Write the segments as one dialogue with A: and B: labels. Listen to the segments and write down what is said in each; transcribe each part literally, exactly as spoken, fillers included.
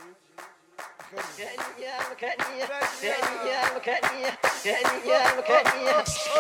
A: مكانية مكانية مكانية مكانية مكانية مكانية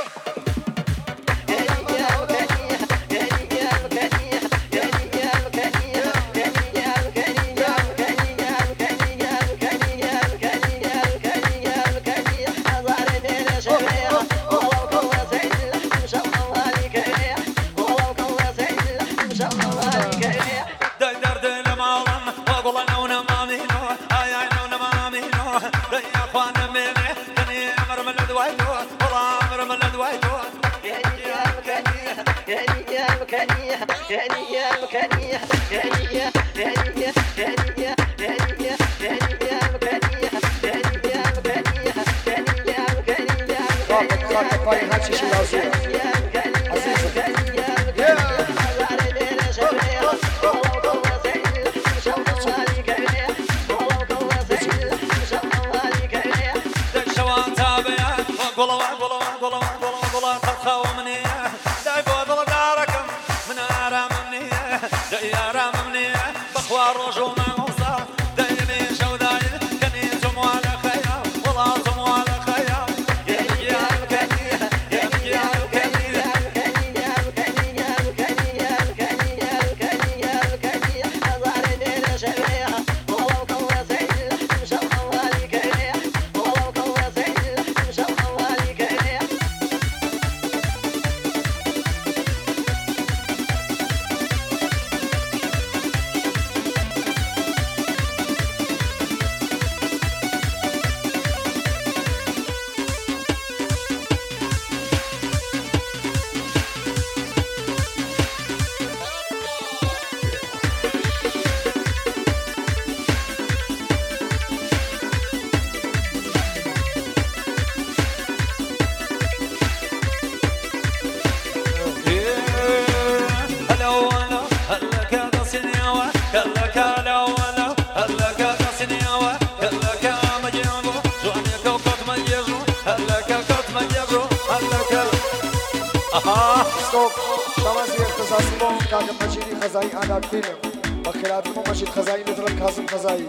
B: كاغم مجيدي خزاي انا فيلم بخيرات مو مجيد خزاي نضرب كاظم خزاي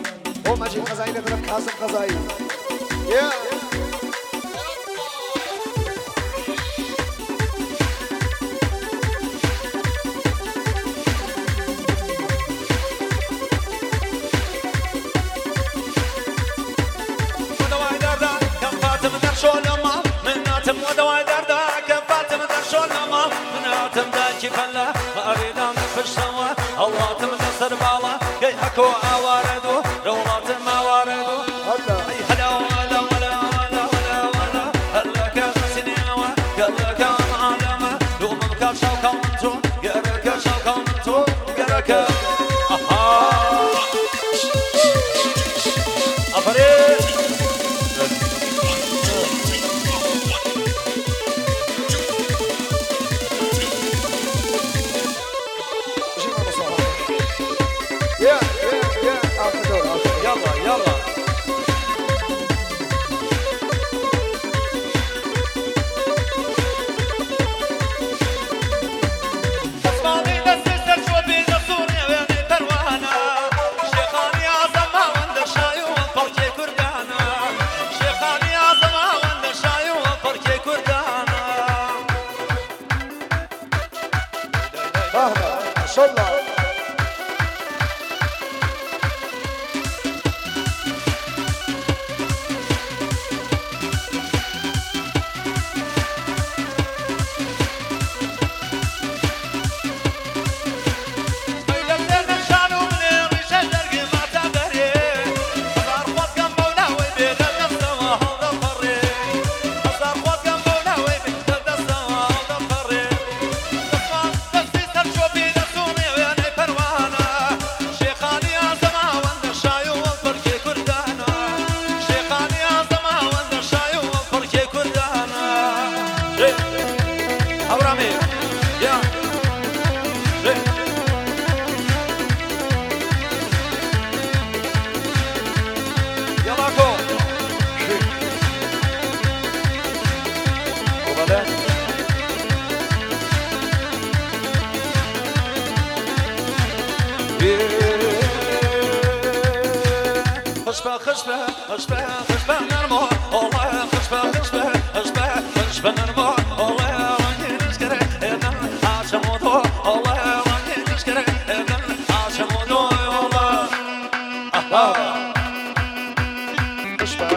B: هو مجيد خزاي نضرب كاظم خزاي يا
C: ودواي دردا كم فاتم درشو لما مناتم ودواي دردا كم فاتم درشو لما مناتم داكي فلا ما اريدان فشوا الله تمنصر بالا كي حكو عواردو رولات ما واردو اي هلا ولا ولا ولا ولا ولا هلا كاسنيوا هلا كان عالم يوم مكان شوكا انتو قرك شوكا انتو قرك اها افريد
B: Yeah, yeah.
C: خشبه خشبه خشبه خشبه نرمو والله خشبه خشبه خشبه خشبه نرمو والله راني نشكره اذن عاشمودو والله راني نشكره اذن عاشمودو والله
B: خشبه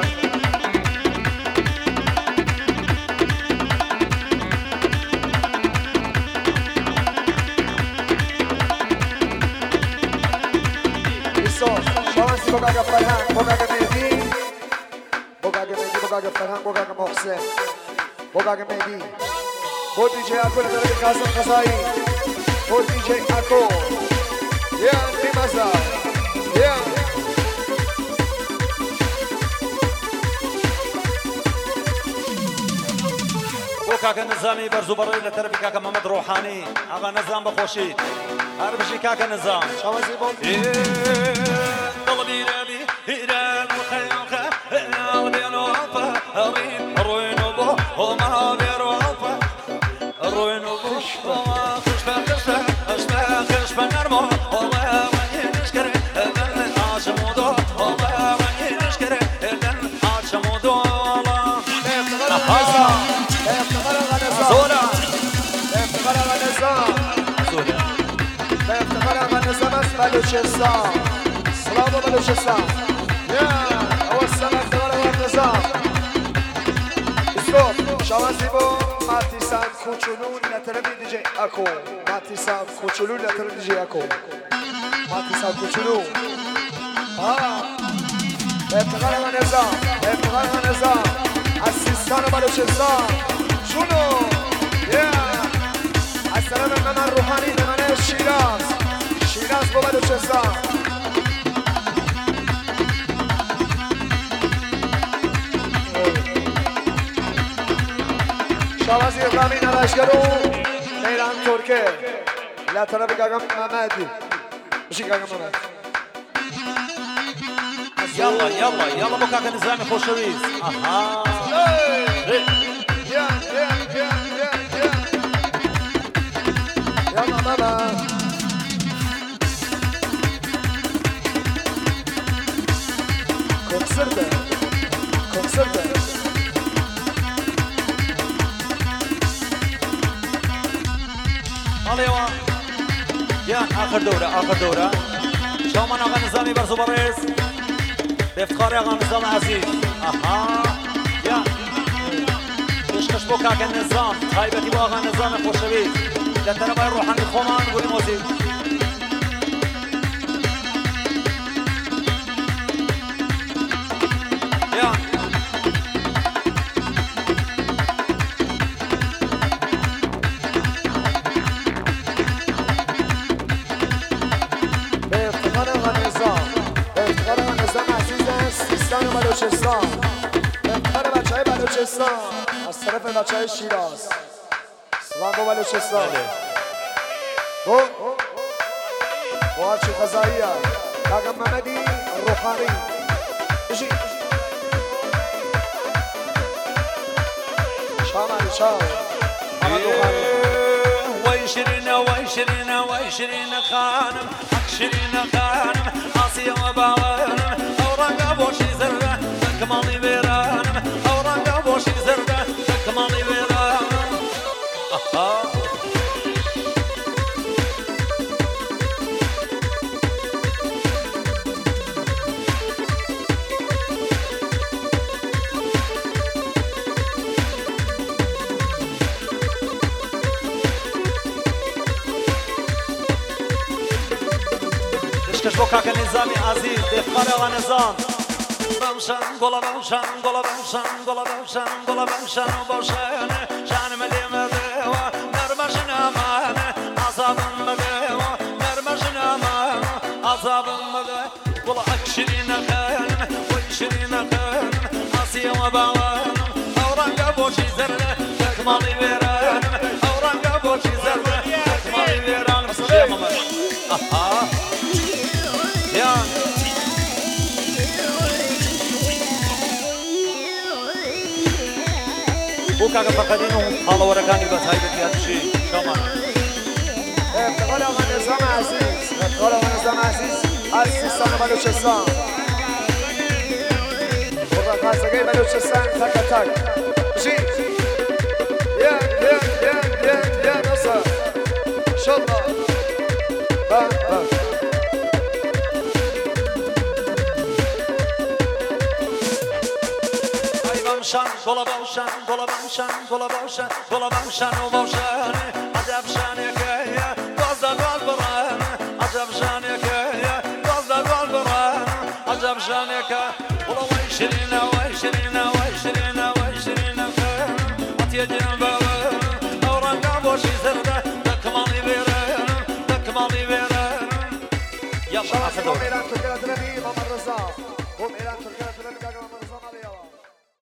B: شانسی بگاگ فرهنگ بگاگ مهدی بگاگ مهدی بگاگ فرهنگ بگاگ محسن بگاگ مهدی با دیجی اکو نداره کازم خزایی با دیجی اکو یا بیمزا یا
C: كاكا نظامي برزو بري لتربي كاكا محمد روحاني اغا نظام بخوشي عربشي كاكا نظام
B: شوازي بون
C: طلبي ربي هيران وخيوخة قلبي نوفا رين روينو بو وما بيروفا روينو بو وما خشبة خشبة خشبة خشبة نرمو والله راني نشكري اذن عاشمودو والله راني نشكري اذن عاشمودو والله
B: زولا افتخار غنظام
C: زولا
B: افتخار غنظام از بلوچستان سلام بلوچستان یا اول سلام افتخار غنظام اسکوپ شوازی با ماتیسان کوچولو نتربی دیجی اکو ماتیسان کوچولو نتربی دیجی اکو ماتیسان کوچولو ها افتخار غنظام افتخار غنظام از سیستان و بلوچستان شنو یا از طرف ممن روحانی ممن شیراز شیراز با بلوچستان شوازی ابراهیمی نرشگرو میران ترکه لا طرف گاگم محمدی بشی گاگم محمد
C: يلا يلا يلا بو كاكا نظامي خوشويز اها
B: يا يا يا يا يا يلا بابا كونسرت كونسرت
C: اليوا يا اخر دوره اخر دوره شومان اغا نظامي برزو بريز بافتخار اغا نظام عزيز اها يا کشکش بو کاکا نظام خایبتی با آقا نظام خوشویز در طرف روحانی خومان گوی موزیک یا
B: به افتخار آقا نظام به افتخار آقا نظام عزیز سیستان و بلوچستان به افتخار بچه های بلوچستان از طرف بچه های شیراز سلام با بلوچستان با با هرچی خزایی کاغم محمدی روحانی بشی شامل شام محمد روحانی
C: ويشرين ويشرين ويشرين خانم اكشرين خانم عصي وبعوانم اوراق ابوشي زرده كمالي بيرانم اوراق ابوشي زرده كمالي بيرانم اها کشکش بو کاکا نظامی عزیز دفقار آقا نظام بمشن گلا بمشن گلا بمشن گلا بمشن گلا بمشن و باشن شن ملی مده و نرمشن امان عذابم مده و نرمشن امان عذابم مده گلا اکشرین خان و اکشرین خان عصی و باوان اورنگ بوشی زرده تکمالی بیرانم اورنگ بوشی زرده تکمالی بیرانم شیمم آها یا بو کاکا فقدینو حالا ورکانی بس های بکیات شی شما
B: افتخار آقا نظام عزیز افتخار آقا نظام عزیز از سیستان و بلوچستان مزگه بلوچستان تک تک جی یا یا یا یا یا نصر شالله با با
C: بمشان گل باشن گل باشن گل باشن گل باشن و باشن عجب شانه که باز گل برن عجب شانه که باز گل برن عجب شانه که ولا ويشرين ويشرين ويشرين ويشرين أتي جنبه أورانك بوشي سرده دكمالي بيرن دكمالي بيرن يلا حسدو